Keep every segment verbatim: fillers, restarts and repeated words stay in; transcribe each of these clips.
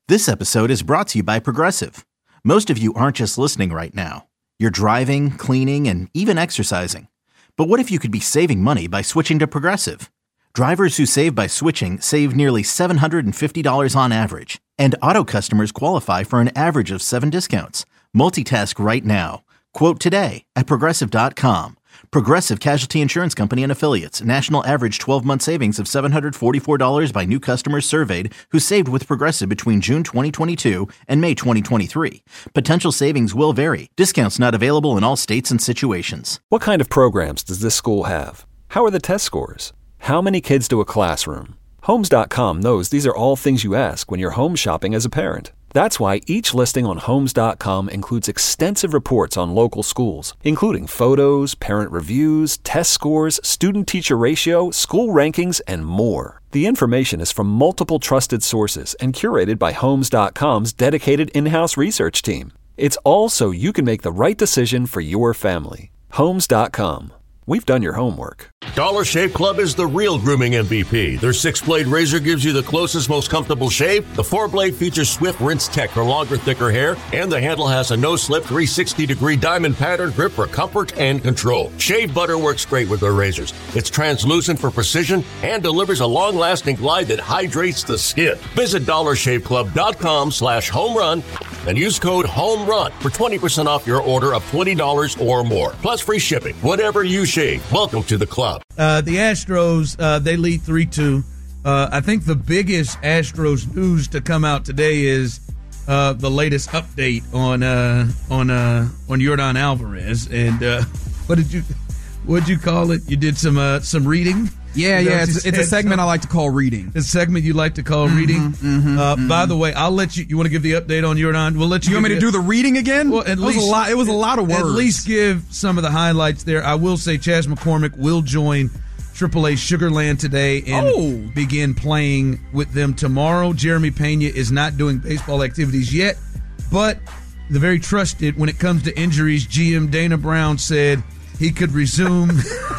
This episode is brought to you by Progressive. Most of you aren't just listening right now. You're driving, cleaning, and even exercising. But what if you could be saving money by switching to Progressive? Drivers who save by switching save nearly seven hundred fifty dollars on average. And auto customers qualify for an average of seven discounts. Multitask right now. Quote today at Progressive dot com. Progressive Casualty Insurance Company and Affiliates. National average twelve-month savings of seven hundred forty-four dollars by new customers surveyed who saved with Progressive between June twenty twenty-two and May twenty twenty-three. Potential savings will vary. Discounts not available in all states and situations. What kind of programs does this school have? How are the test scores? How many kids do a classroom? Homes dot com knows these are all things you ask when you're home shopping as a parent. That's why each listing on Homes dot com includes extensive reports on local schools, including photos, parent reviews, test scores, student-teacher ratio, school rankings, and more. The information is from multiple trusted sources and curated by Homes dot com's dedicated in-house research team. It's all so you can make the right decision for your family. Homes dot com. We've done your homework. Dollar Shave Club is the real grooming M V P. Their six-blade razor gives you the closest, most comfortable shave. The four-blade features swift rinse tech for longer, thicker hair. And the handle has a no-slip three sixty degree diamond pattern grip for comfort and control. Shave butter works great with their razors. It's translucent for precision and delivers a long-lasting glide that hydrates the skin. Visit dollar shave club dot com slash home run and use code HOMERUN for twenty percent off your order of twenty dollars or more. Plus free shipping. Whatever you shave. Welcome to the club. Uh, the Astros, uh, they lead three two. Uh, I think the biggest Astros news to come out today is uh, the latest update on uh, on uh, on Yordan Alvarez. And uh, what did you what did you call it? You did some uh, some reading. Yeah, yeah. It's, it's a segment I like to call reading. A segment you like to call mm-hmm, reading. Mm-hmm, uh, mm-hmm. By the way, I'll let you. You want to give the update on Yordan? We'll let you. You want me to do the reading again? Well, at it least was a lot. It was a lot of words. At least give some of the highlights there. I will say Chas McCormick will join triple A Sugarland today and oh. begin playing with them tomorrow. Jeremy Pena is not doing baseball activities yet, but the very trusted when it comes to injuries, G M Dana Brown said he could resume.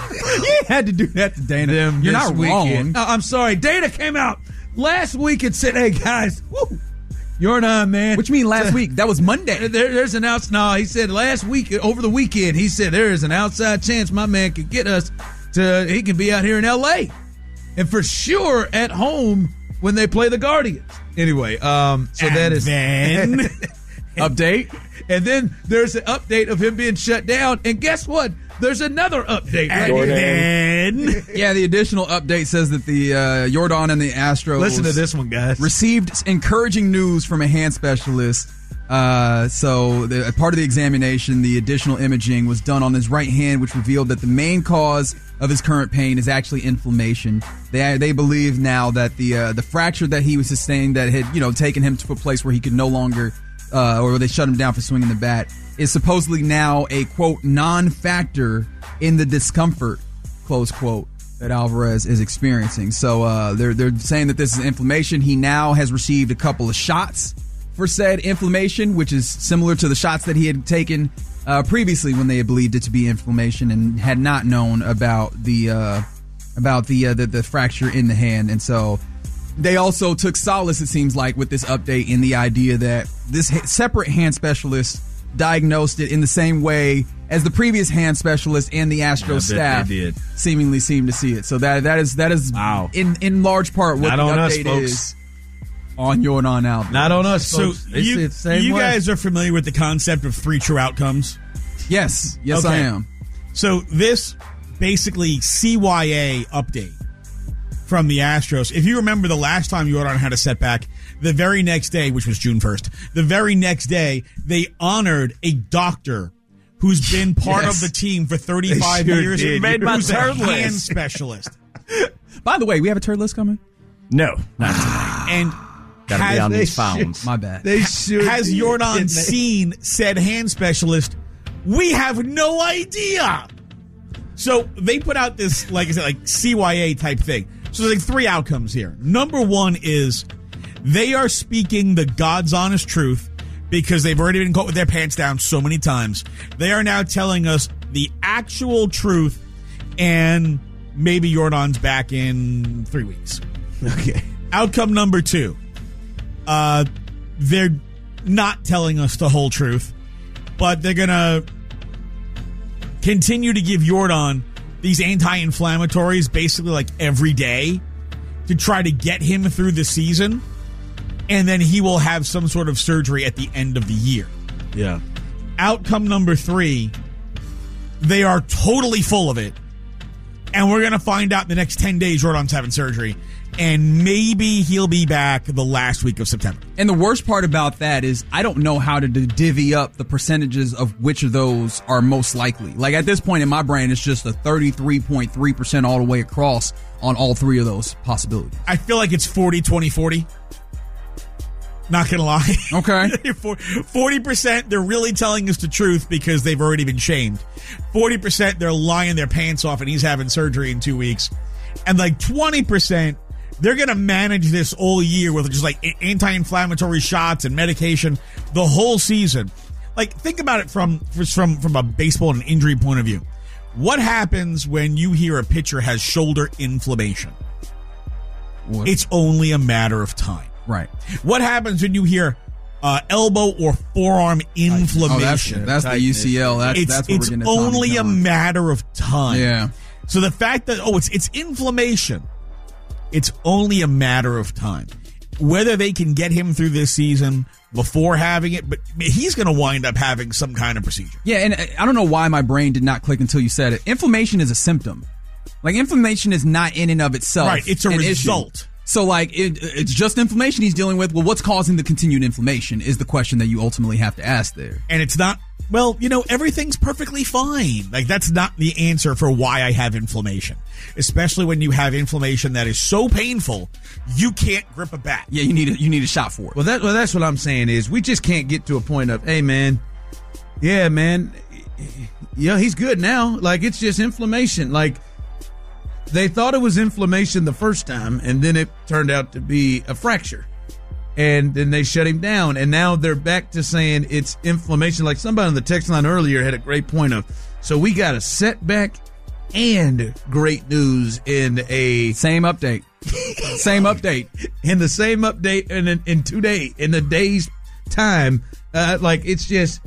You had to do that to Dana. Them You're not weekend. wrong. Uh, I'm sorry. Dana came out last week and said, hey, guys, woo, you're not, man. What you mean last week? That was Monday. There, there's an outs. No, he said last week, over the weekend, he said there is an outside chance my man could get us to, he can be out here in L A. And for sure at home when they play the Guardians. Anyway, um, so and that is. Then, update. And then there's an update of him being shut down. And guess what? There's another update. Right and then, yeah, the additional update says that the uh, Yordan and the Astros. Listen to this one, guys. Received encouraging news from a hand specialist. Uh, so, the, part of the examination, the additional imaging was done on his right hand, which revealed that the main cause of his current pain is actually inflammation. They they believe now that the uh, the fracture that he was sustaining that had you know taken him to a place where he could no longer. Uh, or they shut him down for swinging the bat, is supposedly now a, quote, non-factor in the discomfort, close quote, that Alvarez is experiencing. So uh, they're they're saying that this is inflammation. He now has received a couple of shots for said inflammation, which is similar to the shots that he had taken uh, previously when they had believed it to be inflammation and had not known about the uh, about the, uh, the the fracture in the hand. And so they also took solace, it seems like, with this update in the idea that this ha- separate hand specialist diagnosed it in the same way as the previous hand specialist and the Astros staff seemingly seemed to see it. So that that is that is wow. in, in large part what Not the on update us, folks. is on Yordan Alvarez. Not on us, So folks. They see you, it the same you way. guys are familiar with the concept of three true outcomes? Yes, yes Okay. I am. So this basically C Y A update from the Astros. If you remember the last time Yordan had a setback, the very next day, which was June first, the very next day, they honored a doctor who's been part Yes. of the team for thirty-five They sure years. did. Made my who's a turd list. hand specialist. By the way, we have a turd list coming? No, not tonight. And Gotta be has, on they these phones. My bad. They should has be, Yordan didn't they? seen said hand specialist? We have no idea. So they put out this, like I said, like C Y A type thing. So there's like three outcomes here. Number one is they are speaking the God's honest truth because they've already been caught with their pants down so many times. They are now telling us the actual truth, and maybe Yordan's back in three weeks. Okay. Outcome number two. Uh, they're not telling us the whole truth, but they're going to continue to give Yordan these anti-inflammatories basically like every day to try to get him through the season, and then he will have some sort of surgery at the end of the year. Yeah. Outcome number three, they are totally full of it, and we're going to find out in the next ten days Yordan's having surgery, and maybe he'll be back the last week of September. And the worst part about that is I don't know how to divvy up the percentages of which of those are most likely. Like at this point in my brain, it's just a thirty-three point three percent all the way across on all three of those possibilities. I feel like it's forty, twenty, forty. Not going to lie. Okay. forty percent, they're really telling us the truth because they've already been shamed. forty percent, they're lying their pants off and he's having surgery in two weeks. And like twenty percent, they're going to manage this all year with just like anti-inflammatory shots and medication the whole season. Like, think about it from from from a baseball and injury point of view. What happens when you hear a pitcher has shoulder inflammation? What? It's only a matter of time. Right. What happens when you hear uh, elbow or forearm inflammation? Oh, that's, that's the U C L. That's, it's that's what it's we're getting only a matter of time. Yeah. So the fact that, oh, it's it's inflammation. It's only a matter of time. Whether they can get him through this season before having it, but he's going to wind up having some kind of procedure. Yeah, and I don't know why my brain did not click until you said it. Inflammation is a symptom. Like, inflammation is not in and of itself. Right, it's a result. Issue. So, like, it, it's just inflammation he's dealing with. Well, what's causing the continued inflammation is the question that you ultimately have to ask there. And it's not, well, you know, everything's perfectly fine. Like, that's not the answer for why I have inflammation. Especially when you have inflammation that is so painful, you can't grip a bat. Yeah, you need a, you need a shot for it. Well, that, well, that's what I'm saying is we just can't get to a point of, hey, man, yeah, man, yeah, he's good now. Like, it's just inflammation. Like, they thought it was inflammation the first time, and then it turned out to be a fracture. And then they shut him down, and now they're back to saying it's inflammation. Like somebody on the text line earlier had a great point of, so we got a setback and great news in a... Same update. Same update. In the same update in, in, in two days, in a day's time. Uh, like, it's just...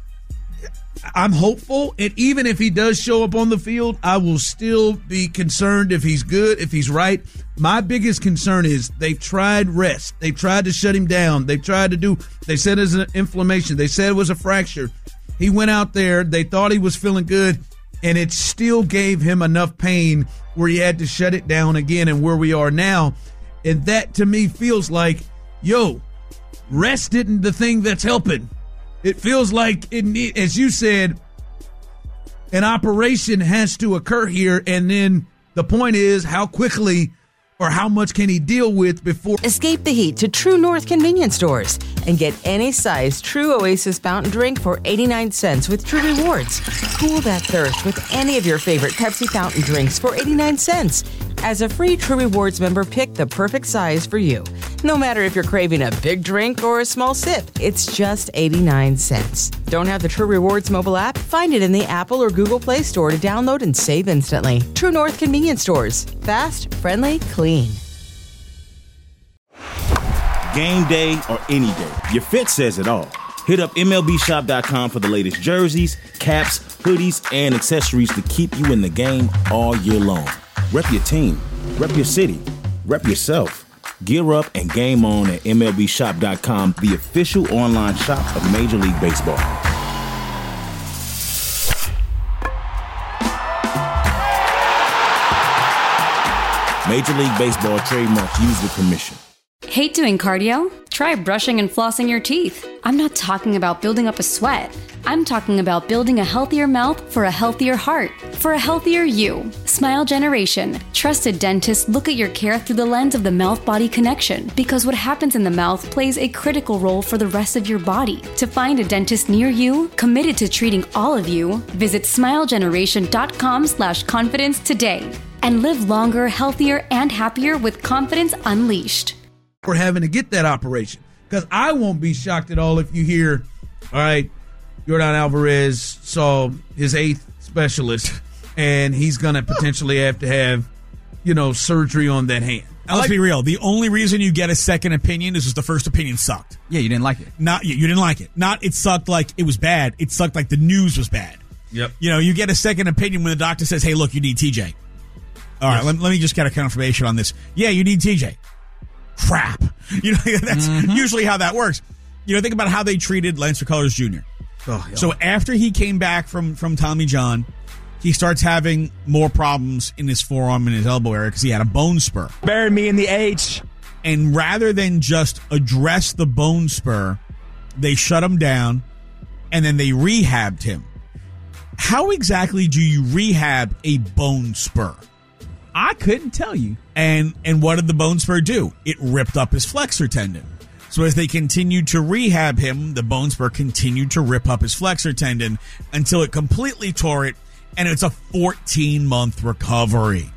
I'm hopeful, and even if he does show up on the field, I will still be concerned if he's good, if he's right. My biggest concern is they've tried rest. They've tried to shut him down. They've tried to do, they said it was an inflammation. They said it was a fracture. He went out there. They thought he was feeling good, and it still gave him enough pain where he had to shut it down again, and where we are now. And that, to me, feels like, yo, rest isn't the thing that's helping. It feels like, it, as you said, an operation has to occur here, and then the point is how quickly or how much can he deal with before... Escape the heat to True North convenience stores and get any size True Oasis fountain drink for eighty-nine cents with True Rewards. Cool that thirst with any of your favorite Pepsi fountain drinks for eighty-nine cents. As a free True Rewards member, pick the perfect size for you. No matter if you're craving a big drink or a small sip, it's just eighty-nine cents. Don't have the True Rewards mobile app? Find it in the Apple or Google Play Store to download and save instantly. True North convenience stores. Fast, friendly, clean. Game day or any day, your fit says it all. Hit up M L B shop dot com for the latest jerseys, caps, hoodies, and accessories to keep you in the game all year long. Rep your team, rep your city, rep yourself. Gear up and game on at M L B shop dot com, the official online shop of Major League Baseball. Major League Baseball trademarks used with permission. Hate doing cardio? Try brushing and flossing your teeth. I'm not talking about building up a sweat. I'm talking about building a healthier mouth for a healthier heart, for a healthier you. Smile Generation. Trusted dentists look at your care through the lens of the mouth-body connection, because what happens in the mouth plays a critical role for the rest of your body. To find a dentist near you, committed to treating all of you, visit smile generation dot com slash confidence today. And live longer, healthier, and happier with confidence unleashed. We're having to get that operation, because I won't be shocked at all if you hear, all right, Yordan Alvarez saw his eighth specialist and he's going to potentially have to have, you know, surgery on that hand. Let's like, be real. The only reason you get a second opinion is just the first opinion sucked. Yeah, you didn't like it. Not you didn't like it. Not it sucked like it was bad. It sucked like the news was bad. Yep. You know, you get a second opinion when the doctor says, "Hey, look, you need T J." All right, yes. let, let me just get a confirmation on this. Yeah, you need T J. Crap. You know, that's mm-hmm. usually how that works. You know, think about how they treated Lance McCullers Junior Oh, so after he came back from from Tommy John, he starts having more problems in his forearm and his elbow area because he had a bone spur. Bury me in the H. And rather than just address the bone spur, they shut him down and then they rehabbed him. How exactly do you rehab a bone spur? I couldn't tell you. And and what did the bone spur do? It ripped up his flexor tendon. So as they continued to rehab him, the bone spur continued to rip up his flexor tendon until it completely tore it. And it's a fourteen-month recovery.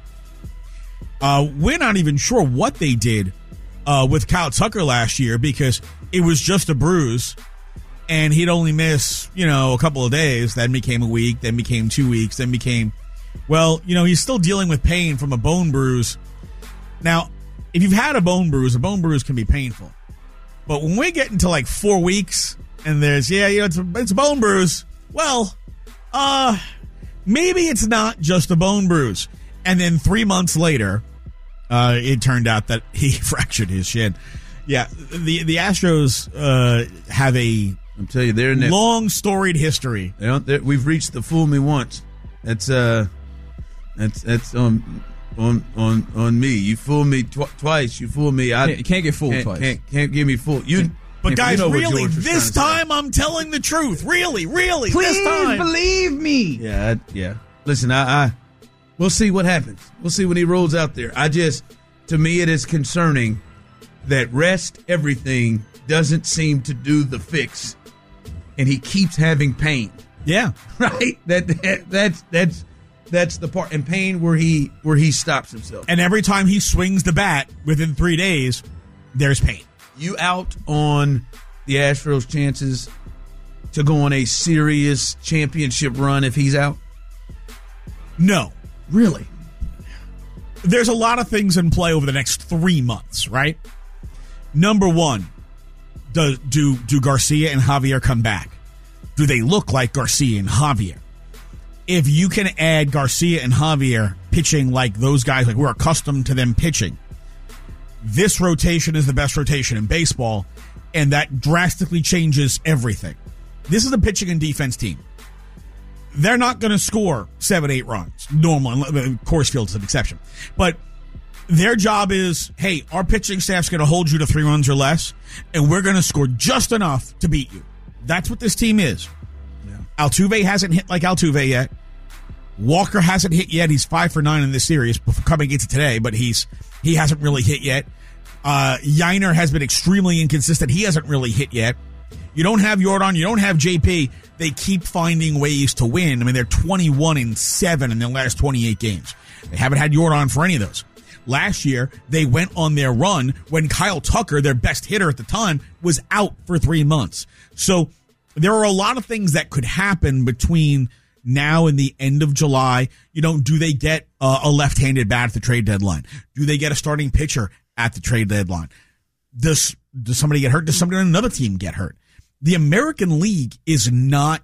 Uh, we're not even sure what they did uh, with Kyle Tucker last year because it was just a bruise, and he'd only miss, you know, a couple of days. Then became a week, then became two weeks, then became, well, you know, he's still dealing with pain from a bone bruise. Now, if you've had a bone bruise, a bone bruise can be painful. But when we get into like four weeks and there's, yeah, you know, it's a, it's a bone bruise, well, uh... maybe it's not just a bone bruise. And then three months later, uh, it turned out that he fractured his shin. Yeah, the the Astros uh, have a I'm telling you, they're in that, long storied history. They don't, we've reached the fool me once. That's uh, that's that's on on on on me. You fool me tw- twice. You fool me. I can't, can't get fooled can't, twice. Can't, can't give me fooled. You. But guys, you know really, this time I'm telling the truth. Really, really, Please this time. believe me. Yeah, I, yeah. Listen, I, I, we'll see what happens. We'll see when he rolls out there. I just, to me, it is concerning that rest everything doesn't seem to do the fix, and he keeps having pain. Yeah, right. That, that that's that's that's the part, and pain where he where he stops himself. And every time he swings the bat within three days, there's pain. You out on the Astros' chances to go on a serious championship run if he's out? No. Really? There's a lot of things in play over the next three months, right? Number one, do, do, do Garcia and Javier come back? Do they look like Garcia and Javier? If you can add Garcia and Javier pitching like those guys, like we're accustomed to them pitching, this rotation is the best rotation in baseball, and that drastically changes everything. This is a pitching and defense team. They're not going to score seven, eight runs. Normal, Coors Field's an exception. But their job is, hey, our pitching staff's going to hold you to three runs or less, and we're going to score just enough to beat you. That's what this team is. Yeah. Altuve hasn't hit like Altuve yet. Walker hasn't hit yet. He's five for nine in this series before coming into today, but he's he hasn't really hit yet. Uh, Yainer has been extremely inconsistent. He hasn't really hit yet. You don't have Yordan. You don't have J P. They keep finding ways to win. I mean, they're twenty-one and seven in their last twenty-eight games. They haven't had Yordan for any of those. Last year, they went on their run when Kyle Tucker, their best hitter at the time, was out for three months. So there are a lot of things that could happen between now and the end of July. You know, do they get uh, a left-handed bat at the trade deadline? Do they get a starting pitcher at the trade deadline? Does, does somebody get hurt? Does somebody on another team get hurt? The American League is not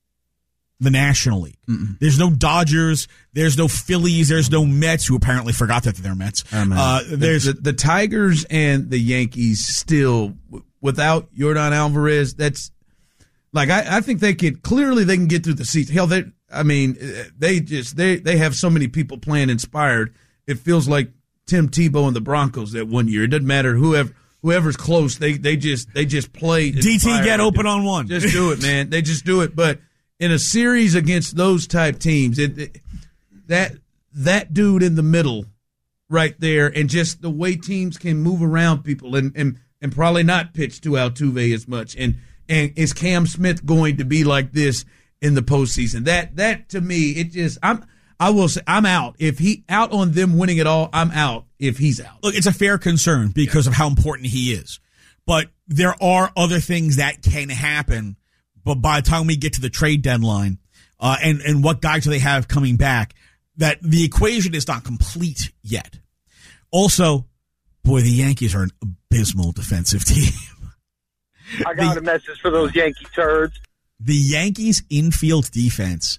the National League. Mm-mm. There's no Dodgers. There's no Phillies. There's no Mets, who apparently forgot that they're Mets. Uh, there's the, the, the Tigers and the Yankees still, without Yordan Alvarez, that's like, I, I think they could, clearly they can get through the season. Hell, they, I mean, they just, they, they have so many people playing inspired. It feels like Tim Tebow and the Broncos that one year. It doesn't matter whoever, whoever's close. They, they just, they just play. D T get open on one. Just do it, man. They just do it. But in a series against those type teams, it, it that, that dude in the middle right there, and just the way teams can move around people and, and, and probably not pitch to Altuve as much. And, And is Cam Smith going to be like this in the postseason? That that to me, it just I'm I will say I'm out. If he out on them winning it all, I'm out if he's out. Look, it's a fair concern because yeah. of how important he is. But there are other things that can happen. But by the time we get to the trade deadline, uh, and and what guys do they have coming back, that the equation is not complete yet. Also, Boy, the Yankees are an abysmal defensive team. I got the, a message for those Yankee turds. The Yankees' infield defense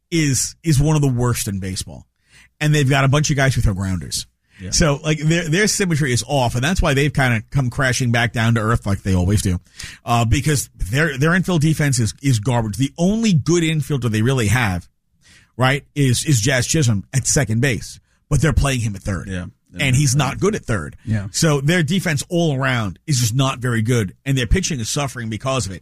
is is one of the worst in baseball. And they've got a bunch of guys who throw grounders. Yeah. So, like, their their symmetry is off, and that's why they've kind of come crashing back down to earth like they always do. Uh, because their their infield defense is, is garbage. The only good infielder they really have, right, is is Jazz Chisholm at second base. But they're playing him at third. Yeah. And he's not good at third. Yeah. So their defense all around is just not very good, and their pitching is suffering because of it.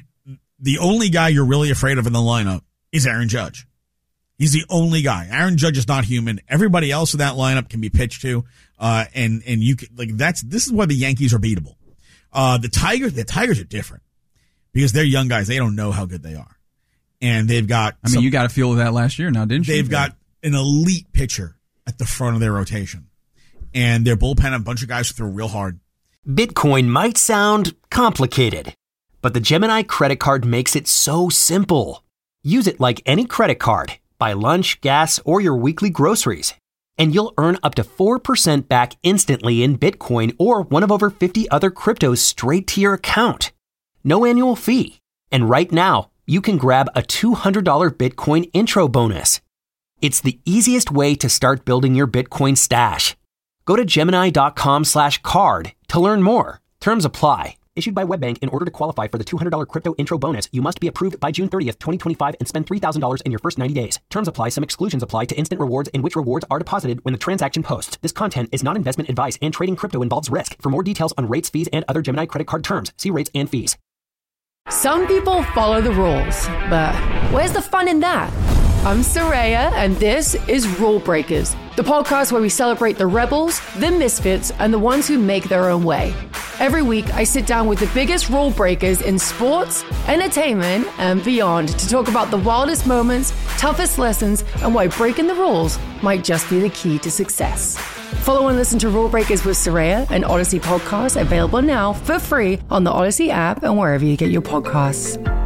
The only guy you're really afraid of in the lineup is Aaron Judge. He's the only guy. Aaron Judge is not human. Everybody else in that lineup can be pitched to, uh, and and you can, like that's this is why the Yankees are beatable. Uh, the Tigers, the Tigers are different because they're young guys. They don't know how good they are, and they've got. I mean, some, you got a feel of that last year, now didn't you? They've got an elite pitcher at the front of their rotation, and their bullpen a bunch of guys who throw real hard. Bitcoin might sound complicated, but the Gemini credit card makes it so simple. Use it like any credit card. Buy lunch, gas, or your weekly groceries, and you'll earn up to four percent back instantly in Bitcoin or one of over fifty other cryptos straight to your account. No annual fee. And right now, you can grab a two hundred dollars Bitcoin intro bonus. It's the easiest way to start building your Bitcoin stash. Go to Gemini.com slash card to learn more. Terms apply. Issued by WebBank. In order to qualify for the two hundred dollars crypto intro bonus, you must be approved by June thirtieth, twenty twenty-five and spend three thousand dollars in your first ninety days. Terms apply. Some exclusions apply to instant rewards in which rewards are deposited when the transaction posts. This content is not investment advice and trading crypto involves risk. For more details on rates, fees, and other Gemini credit card terms, see rates and fees. Some people follow the rules, but where's the fun in that? I'm Soraya, and this is Rule Breakers, the podcast where we celebrate the rebels, the misfits, and the ones who make their own way. Every week, I sit down with the biggest rule breakers in sports, entertainment, and beyond to talk about the wildest moments, toughest lessons, and why breaking the rules might just be the key to success. Follow and listen to Rule Breakers with Soraya, an Odyssey podcast available now for free on the Odyssey app and wherever you get your podcasts.